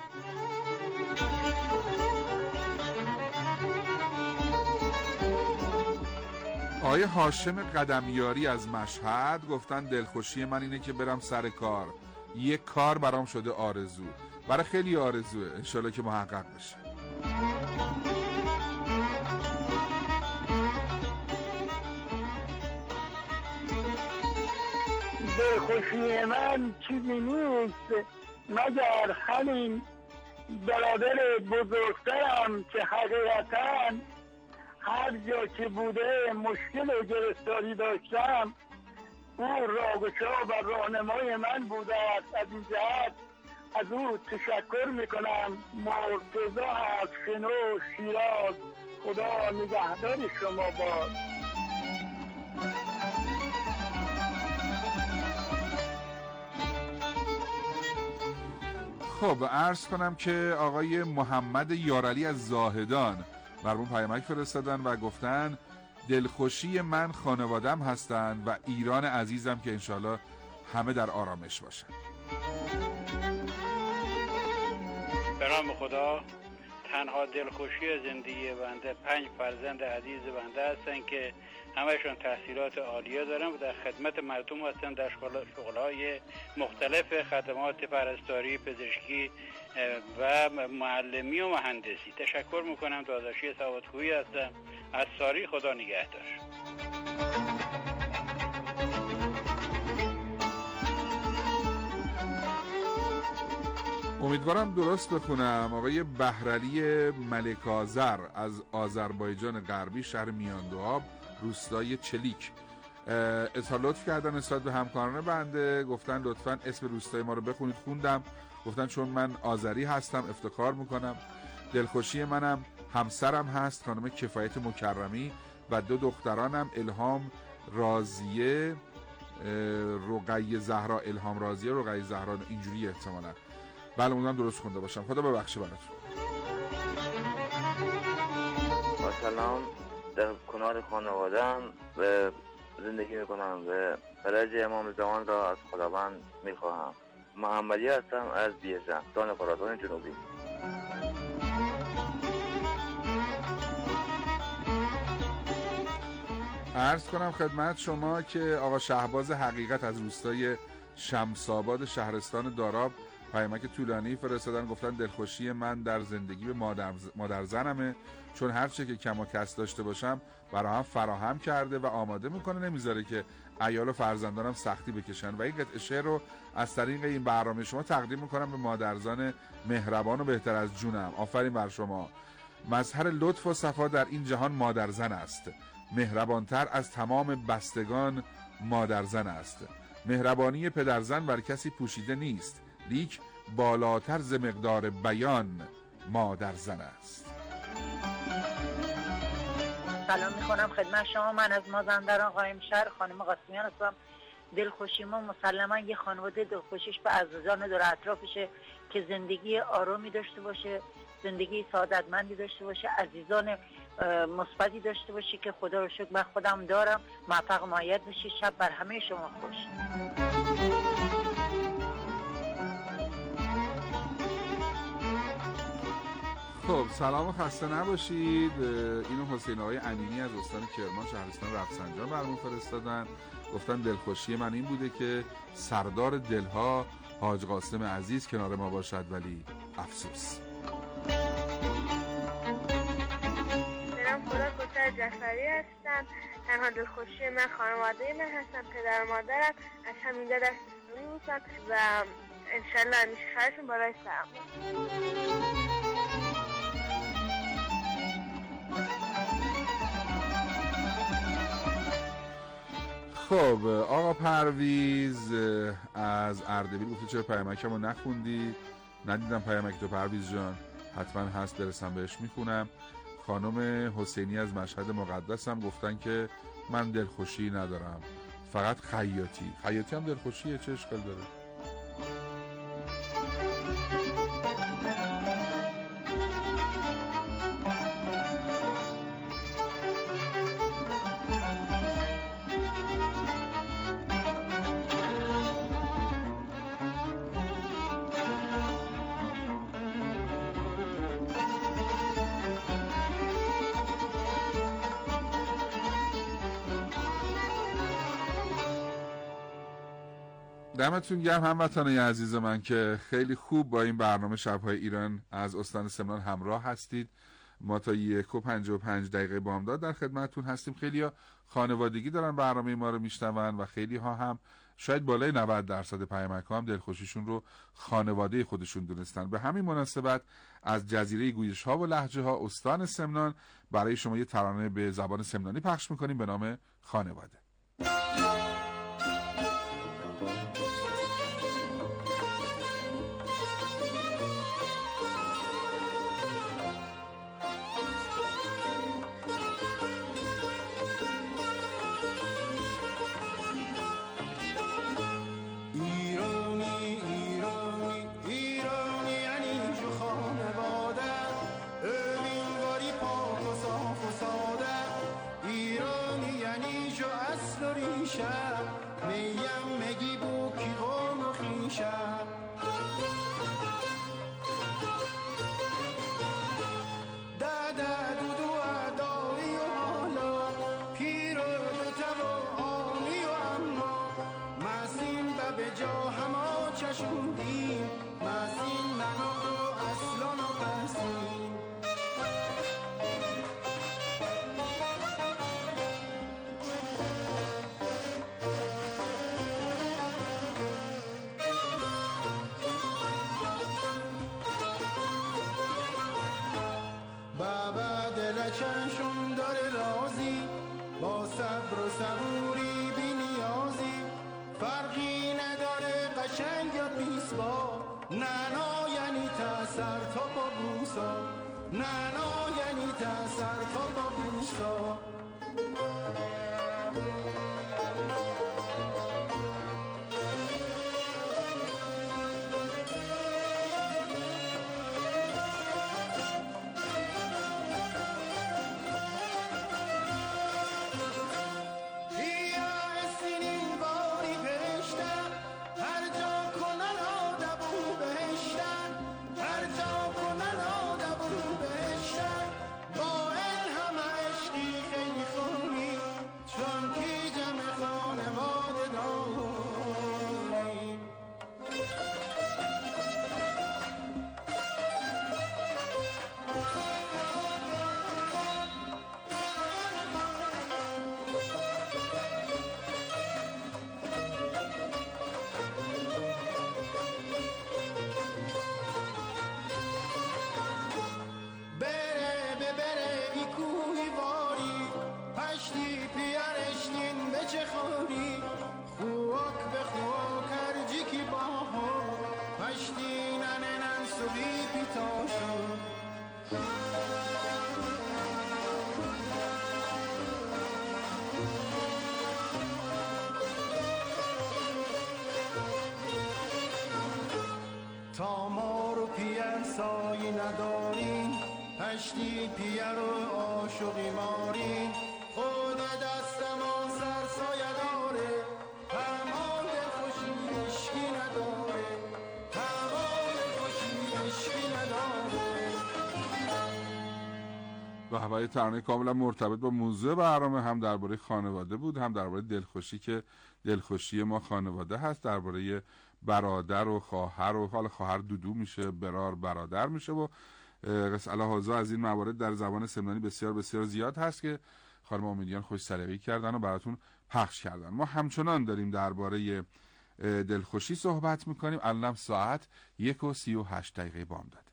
آقای هاشم قدمیاری از مشهد گفتن دلخوشی من اینه که برم سر کار. یک کار برام شده آرزو، برای خیلی آرزوه، انشالله که محقق بشه. دلخوشی من چیزی نیست مگر همین برادر بزرگترم که حقیقتا هر جا که بوده مشکل و گرفتاری داشتم او راهگشا و راهنمای من بوده است. از این جهت از او تشکر میکنم. مرتضی از شنو شیراز. خدا نگهدار شما باد. خب عرض کنم که آقای محمد یارعلی از زاهدان برامون پیامک فرستادن و گفتن دلخوشی من خانوادم هستن و ایران عزیزم که انشالله همه در آرامش باشن. به نام خدا. تنها دلخوشی زندگی بنده 5 فرزند عزیز بنده هستن که همشون تحصیلات عالیه دارن و در خدمت مردم هستن در شغل‌های مختلف، خدمات پرستاری، پزشکی و معلمی و مهندسی. تشکر میکنم. داداشی سوادکویی هستم از ساری خدا نگهدار. امیدوارم درست بخونم. آقای بهرعلی ملک‌آذر از آذربایجان غربی، شهر میاندوآب، روستای چلیک، اظهار لطف کردن نسبت به همکاران بنده. گفتن لطفاً اسم روستای ما رو بخونید. خوندم. گفتن چون من آذری هستم افتخار میکنم. دلخوشی منم همسرم هست، خانم کفایت مکرمی، و 2 دخترانم، الهام راضیه، رقیه زهرا. الهام راضیه، رقیه زهرا، اینجوری احتمالاً. بله اونم درست خونده باشم. خدا ببخشه براتون. با سلام، در کنار خانواده‌ام و زندگی میکنم و فرج امام زمان را از خداوند میخواهم. محمدی هستم از بیژن، استان خراسان جنوبی. عرض کنم خدمت شما که آقا شهباز حقیقت از روستای شمس‌آباد شهرستان داراب پیامک طولانی فرستادن. گفتن دلخوشی من در زندگی به مادر زنمه، چون هر چه که کم و کس داشته باشم برای هم فراهم کرده و آماده میکنه، نمیذاره که عیال و فرزندانم سختی بکشن. و این قطعه شعر رو از طریق این برنامه شما تقدیم میکنم به مادرزان مهربان و بهتر از جونم. آفرین بر شما. مظهر لطف و صفا در این جهان مادرزن است، مهربانتر از تمام بستگان مادرزن است. مهربانی پدرزن بر کسی پوشیده نیست، لیک بالاتر ز مقدار بیان مادرزن است. سلام میکنم خدمت شما. من از مازندران قایم شهر خانم قاسمیان هستم. دلخوشی ما مسلما یه خانواده دلخوشیش به عزیزان دور اطرافشه که زندگی آرامی داشته باشه، زندگی سعادتمندی داشته باشه، عزیزان مثبتی داشته باشه که خدا رو شکر من خودم دارم. موفق مایت بشید. شب بر همه شما خوش. خب سلام و خسته نباشید. اینو حسین آقای امینی از استان کرمان شهرستان رفسنجان برامون فرستادن. گفتن دلخوشی من این بوده که سردار دلها حاج قاسم عزیز کنار ما باشد، ولی افسوس. سلام، خدا کوتاه جعفری هستم. تنها دلخوشی من خانواده من هستم، پدر و مادرم. از همینجا دستتون می‌بوسم و انشالله همیشه خیرشون بالای سرم. خب آقا پرویز از اردبیل گفته چرا پیامکمو نخوندی؟ ندیدم پیامک تو پرویز جان، حتما هست برسم بهش میخونم. خانم حسینی از مشهد مقدس هم گفتن که من دلخوشی ندارم، فقط خیاطی. خیاطی هم دلخوشیه، چه اشکال داره؟ دمتون گرم هموطنای عزیز من که خیلی خوب با این برنامه شب‌های ایران از استان سمنان همراه هستید. ما تا 1:55 بامداد در خدمتتون هستیم. خیلی‌ها خانوادگی دارن برنامه ما رو میشنون و خیلی‌ها هم شاید بالای 90% پیامک‌ها هم دلخوشیشون رو خانواده خودشون دونستن. به همین مناسبت از جزیره گویش‌ها و لهجه‌ها استان سمنان برای شما یه ترانه به زبان سمنانی پخش می‌کنیم به نام خانواده. کاری نداری هشتی پیر و عاشقی ماری خود دستم و سرسایه داره تمام خوشی عشقی نداره تمام خوشی عشقی نداره. و هوای ترانه کاملا مرتبط با موضوع برنامه، هم درباره خانواده بود، هم درباره دلخوشی که دلخوشی ما خانواده هست، درباره برادر و خواهر و حالا خواهر دودو میشه، برار برادر میشه و قصه هازا از این موارد در زبان سمنانی بسیار بسیار زیاد هست که خانم امیدیان خوش سلیقه‌ای کردن و براتون پخش کردن. ما همچنان داریم درباره دلخوشی صحبت میکنیم. الان ساعت 1:38 بامداد.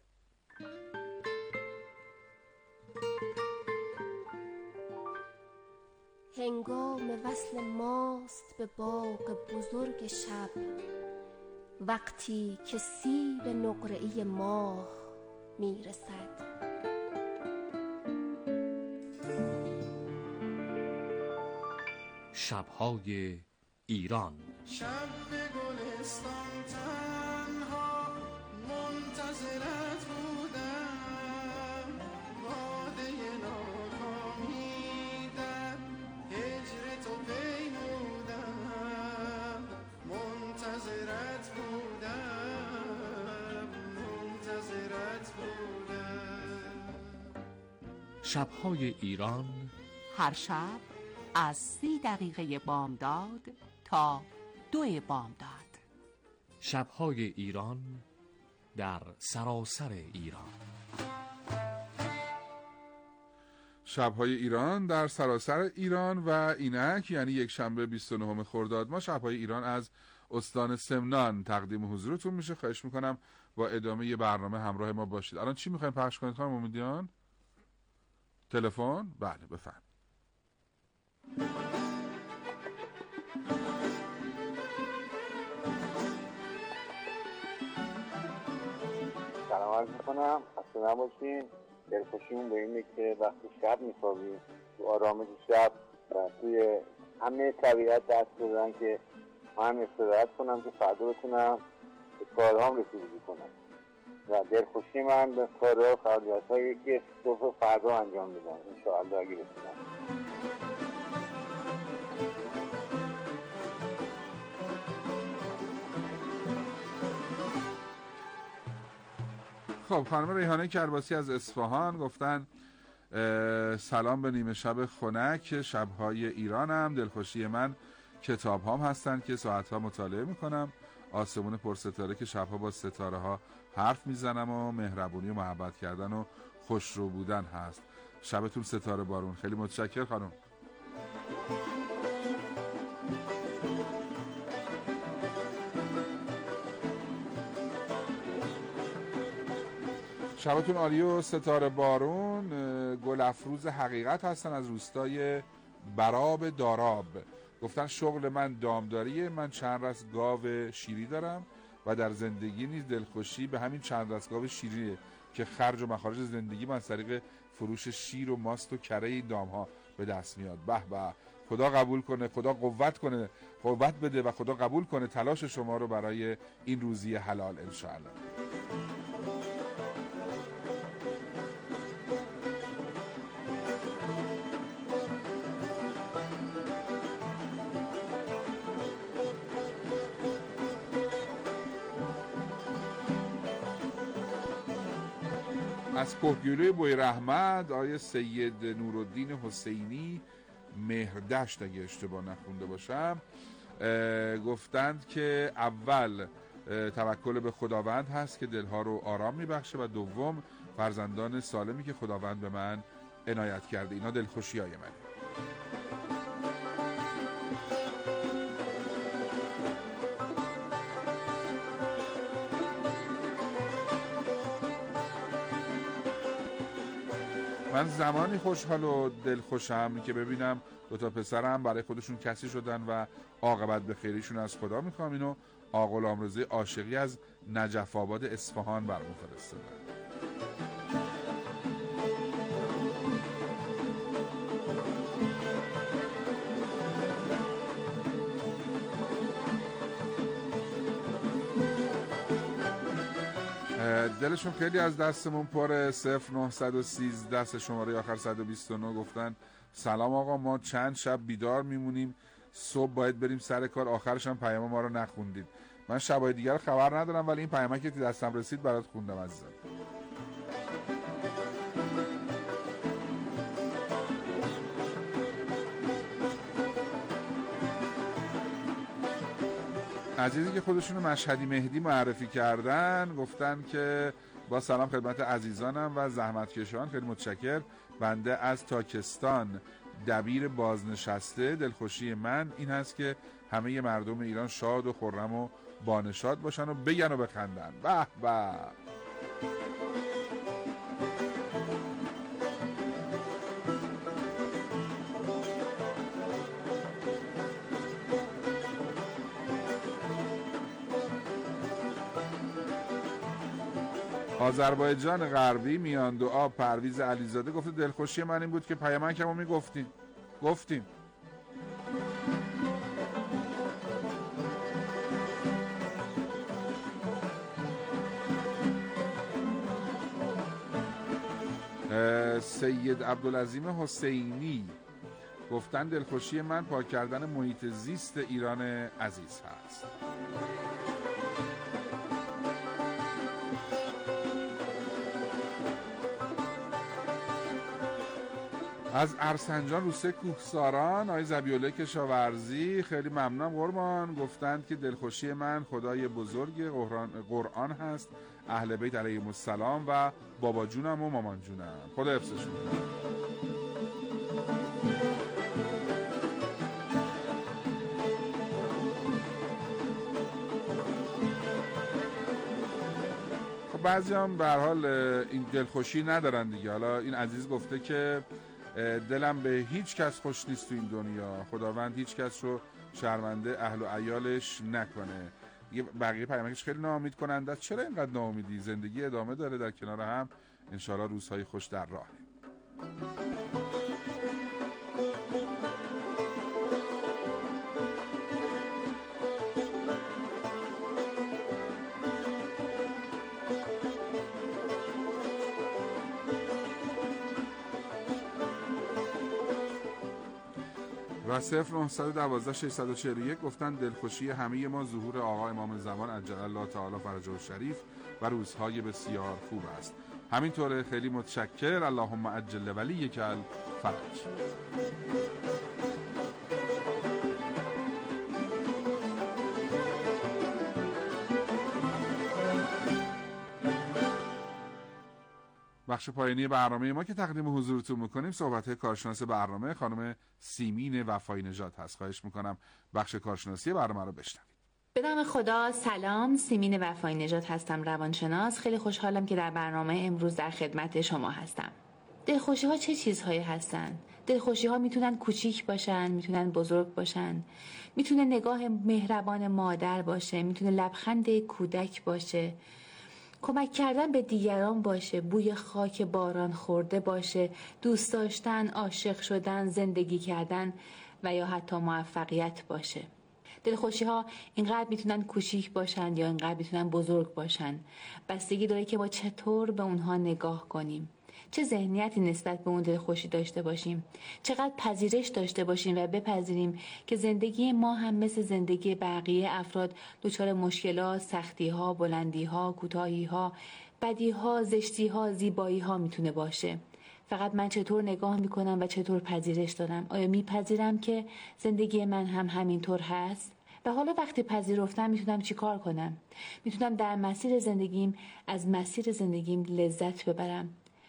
هنگام وصل ماست به باغ بزرگ شب، وقتی که سیب نقره‌ای ماه میرسد. شب‌های ایران. شب به گلستان تنها منتظرت بودم، باده ناکامی در هجر تو پیمودم، منتظرت بودم، منتظرت بودم. شب‌های ایران هر شب از 30 بامداد تا 2 بامداد. شب‌های ایران در سراسر ایران. شب‌های ایران در سراسر ایران و اینک یعنی یک شنبه 29 خرداد ما شب‌های ایران از استان سمنان تقدیم حضورتون میشه. خواهش میکنم با ادامه برنامه همراه ما باشید. الان چی میخوایم پخش کنید خانم امیدیان؟ تلفن؟ بله بفرمایید. سلام عرض میکنم، خسته نباشین. دلخوشیمون به اینه که وقتی شب میخوابیم تو آرامش شب و توی همه طبیعت دست دادن که من استراحت کنم که فردا بتونم به کارهام رسیدگی کنم و دلخوشی من به کارها و فعالیت‌هایی که صبح فردا انجام میدم انشاءالله اگه بتونم. خب خانم ریحانه کرباسی از اصفهان گفتن سلام به نیمه شب خنک شب‌های ایرانم. دلخوشی من کتاب هام هستن که ساعتها مطالعه میکنم، آسمون پرستاره که شبها با ستاره ها حرف میزنم و مهربونی و محبت کردن و خوشرو بودن هست. شبتون ستاره بارون. خیلی متشکر خانم. شبتون عالی و ستاره بارون. گل افروز حقیقت هستن از روستای براب داراب. گفتن شغل من دامداریه، من چند رس گاو شیری دارم و در زندگی نیز دلخوشی به همین چند رس گاو شیریه که خرج و مخارج زندگی من از طریق فروش شیر و ماست و کره این دام ها به دست میاد. به به، خدا قبول کنه، خدا قوت بده و خدا قبول کنه تلاش شما رو برای این روزی حلال انشاءالله. از کوهگیلوی بوی رحمت آیه سید نورالدین حسینی مهردشت اگه اشتباه نخونده باشم گفتند که اول توکل به خداوند هست که دلها رو آرام میبخشه و دوم فرزندان سالمی که خداوند به من عنایت کرده. اینا دلخوشی های منه. من زمانی خوشحال و دلخوشم که ببینم دوتا پسرم برای خودشون کسی شدن و عاقبت به خیریشون از خدا میخوام. اینو آقا غلامرضا عاشقی از نجف آباد اصفهان برام فرستادن. دلشون خیلی از دستمون پره. 0913 دست شماره آخر 129 گفتن سلام آقا، ما چند شب بیدار میمونیم، صبح باید بریم سر کار، آخرش هم پیام ما رو نخوندید. من شبای دیگر خبر ندارم ولی این پیامه که دستم رسید برات خوندم عزیزم. عزیزی که خودشونو مشهدی مهدی معرفی کردن گفتن که با سلام خدمت عزیزانم و زحمتکشان، خیلی متشکر. بنده از تاکستان دبیر بازنشسته. دلخوشی من این هست که همه مردم ایران شاد و خرم و بانشاد باشن و بگن و بخندن. به به. آذربایجان غربی میان دعا پرویز علیزاده گفته دلخوشی من این بود که پیامکمو میگفتیم. گفتیم. سید عبدالعظیم حسینی گفتن دلخوشی من پاک کردن محیط زیست ایران عزیز هست. از ارسنجان روسیه کوهساران آقای ذبیح‌الله کشاورزی خیلی ممنونم قربان. گفتند که دلخوشی من خدای بزرگ قرآن هست، اهل بیت علیهم السلام و بابا جونم و مامان جونم، خدا حفظشون. خب بعضی هم به هر حال این دلخوشی ندارن دیگه. حالا این عزیز گفته که دلم به هیچ کس خوش نیست تو این دنیا، خداوند هیچ کس رو شرمنده اهل و عیالش نکنه. بقیه پیامکش خیلی ناامید کننده است. چرا اینقدر ناامیدی؟ زندگی ادامه داره، در کنار هم انشالله روزهای خوش در راهه. و 0912 641 گفتن دلخوشی همه ما ظهور آقا امام زمان عجل الله تعالی فرجه الشریف و روزهای بسیار خوب است. همینطوره، خیلی متشکر. اللهم عجل ولیک الفرج. بخش پایانی برنامه ما که تقدیم حضورتون میکنیم صحبت کارشناس برنامه خانم سیمین وفایی نژاد هست. خواهش میکنم بخش کارشناسی برنامه رو بشنوید. به نام خدا، سلام. سیمین وفایی نژاد هستم، روانشناس. خیلی خوشحالم که در برنامه امروز در خدمت شما هستم. دلخوشی ها چه چیزهایی هستن؟ دلخوشی ها میتونن کوچیک باشن، میتونن بزرگ باشن، میتونه نگاه مهربان مادر باشه، میتونه لبخند کودک باشه، کمک کردن به دیگران باشه، بوی خاک باران خورده باشه، دوست داشتن، عاشق شدن، زندگی کردن و یا حتی موفقیت باشه. دلخوشی ها اینقدر میتونن کوچیک باشن یا اینقدر میتونن بزرگ باشن. بستگی داره که ما چطور به اونها نگاه کنیم، چه ذهنیتی نسبت به اون دلخوشی داشته باشیم، چقدر پذیرش داشته باشیم و بپذیریم که زندگی ما هم مثل زندگی بقیه افراد دچار مشکلات، سختی‌ها، بلندی‌ها، کوتاهی‌ها، بدی‌ها، زشتی‌ها، زیبایی‌ها میتونه باشه. فقط من چطور نگاه میکنم و چطور پذیرش دارم؟ آیا میپذیرم که زندگی من هم همینطور هست؟ و حالا وقتی پذیرفتم میتونم چی کار کنم؟ میتونم در مسیر زندگیم از مسیر زندگیم لذت ببرم،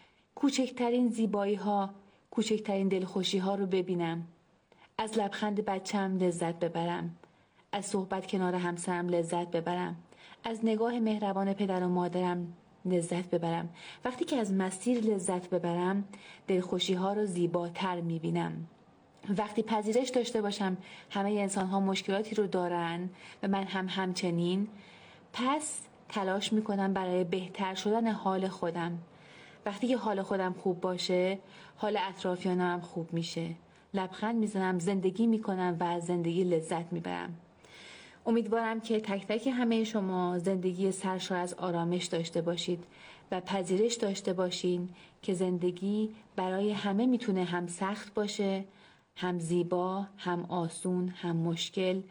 کوچکترین زیبایی ها، کوچکترین دلخوشی ها رو ببینم، از لبخند بچم لذت ببرم، از صحبت کنار همسرم لذت ببرم، از نگاه مهربان پدر و مادرم لذت ببرم. وقتی که از مسیر لذت ببرم دلخوشی ها رو زیباتر میبینم. وقتی پذیرش داشته باشم همه انسان ها مشکلاتی رو دارن و من هم همچنین، پس تلاش میکنم برای بهتر شدن حال خودم. وقتی که حال خودم خوب باشه حال اطرافیانم خوب میشه. لبخند میزنم، زندگی میکنم و از زندگی لذت میبرم. امیدوارم که تک تک همه شما زندگی سرشار از آرامش داشته باشید و پذیرش داشته باشین که زندگی برای همه میتونه هم سخت باشه، هم زیبا، هم آسون، هم مشکل